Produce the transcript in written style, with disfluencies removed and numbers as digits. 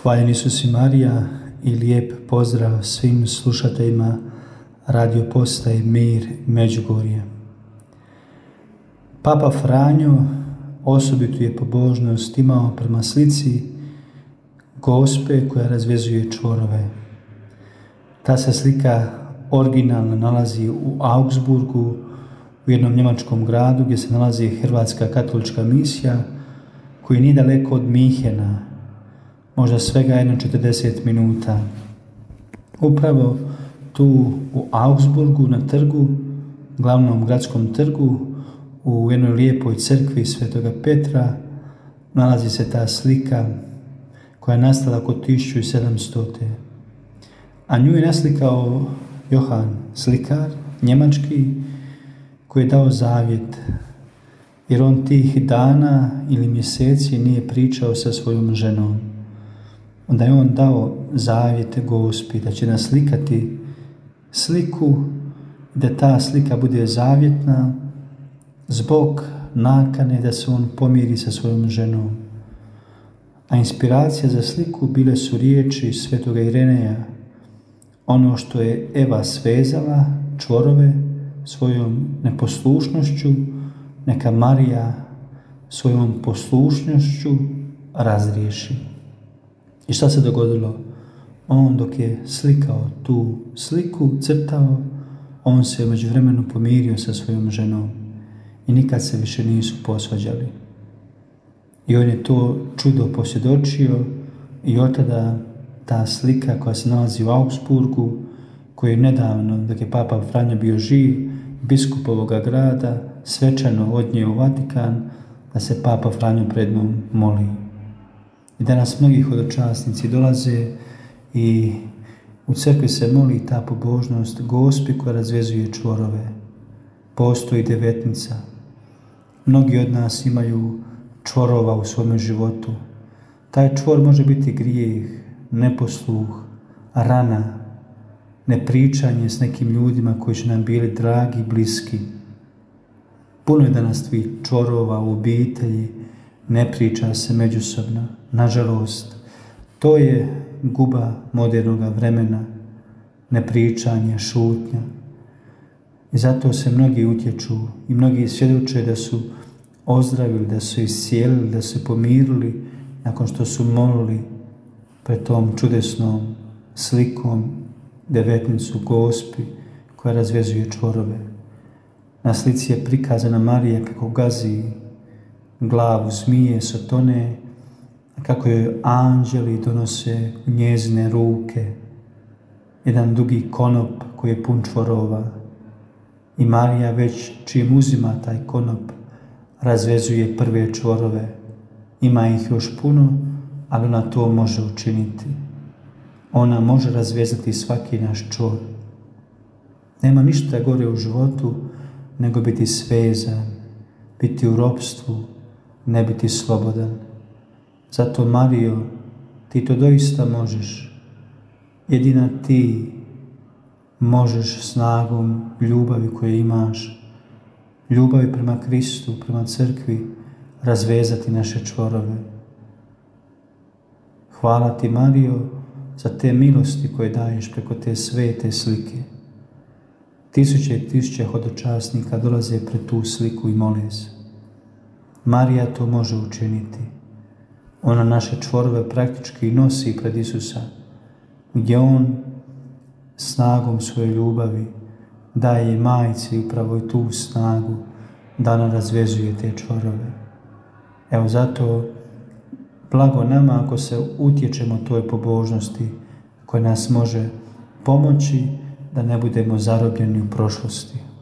Hvaljen Isus i Marija i lijep pozdrav svim slušateljima radio postaje Mir Međugorje. Papa Franjo osobitu je pobožnost imao prema slici Gospe koja razvezuje čvorove. Ta se slika originalno nalazi u Augsburgu, u jednom njemačkom gradu gdje se nalazi Hrvatska katolička misija, koji nije daleko od Minhena, možda svega 40 minuta. Upravo tu u Augsburgu na trgu, glavnom gradskom trgu, u jednoj lijepoj crkvi Svetoga Petra, nalazi se ta slika koja je nastala oko 1700. A nju je naslikao Johan slikar, njemački, koji je dao zavjet, jer on tih dana ili mjeseci nije pričao sa svojom ženom. Onda je on dao zavjet Gospi da će naslikati sliku i da ta slika bude zavjetna zbog nakane da se on pomiri sa svojom ženom. A inspiracija za sliku bile su riječi svetoga Ireneja: ono što je Eva svezala, čvorove, svojom neposlušnošću, neka Marija svojom poslušnošću razriješi. I šta se dogodilo? On dok je slikao tu sliku, crtao, on se u međuvremenu pomirio sa svojom ženom i nikad se više nisu posvađali. I on je to čudo posvjedočio i od tada ta slika koja se nalazi u Augsburgu, koju je nedavno, dok je Papa Franjo bio živ, biskup ovoga grada svečano odnio u Vatikan da se Papa Franjo pred njom moli. I danas mnogi hodočasnici dolaze i u crkvi se moli ta pobožnost Gospi koja razvezuje čvorove. Postoji devetnica. Mnogi od nas imaju čvorova u svome životu. Taj čvor može biti grijeh, neposluh, rana, nepričanje s nekim ljudima koji su nam bili dragi i bliski. Puno je danas tvih čvorova u obitelji, ne priča se međusobno. Nažalost, to je guba modernog vremena, nepričanje, šutnja. I zato se mnogi utječu i mnogi svjedoče da su ozdravili, da su iscijelili, da su pomirili nakon što su molili pred tom čudesnom slikom devetnicu Gospi koja razvezuje čvorove. Na slici je prikazana Marija kako gazi glavu zmije Sotone, kako joj anđeli donose u njezine ruke jedan dugi konop koji je pun čvorova. I Marija već čim uzima taj konop razvezuje prve čvorove. Ima ih još puno, ali ona to može učiniti. Ona može razvezati svaki naš čvor. Nema ništa gore u životu nego biti svezan, biti u ropstvu, ne biti slobodan. Zato, Marijo, ti to doista možeš. Jedina ti možeš snagom ljubavi koju imaš, ljubavi prema Kristu, prema crkvi, razvezati naše čvorove. Hvala ti, Marijo, za te milosti koje daješ preko te svete slike. Tisuće i tisuće hodočasnika dolaze pred tu sliku i mole se. Marija to može učiniti. Ona naše čvorove praktički nosi pred Isusa, gdje on snagom svoje ljubavi daje majci upravo i tu snagu da ona razvezuje te čvorove. Evo zato blago nama ako se utječemo toj pobožnosti koja nas može pomoći da ne budemo zarobljeni u prošlosti.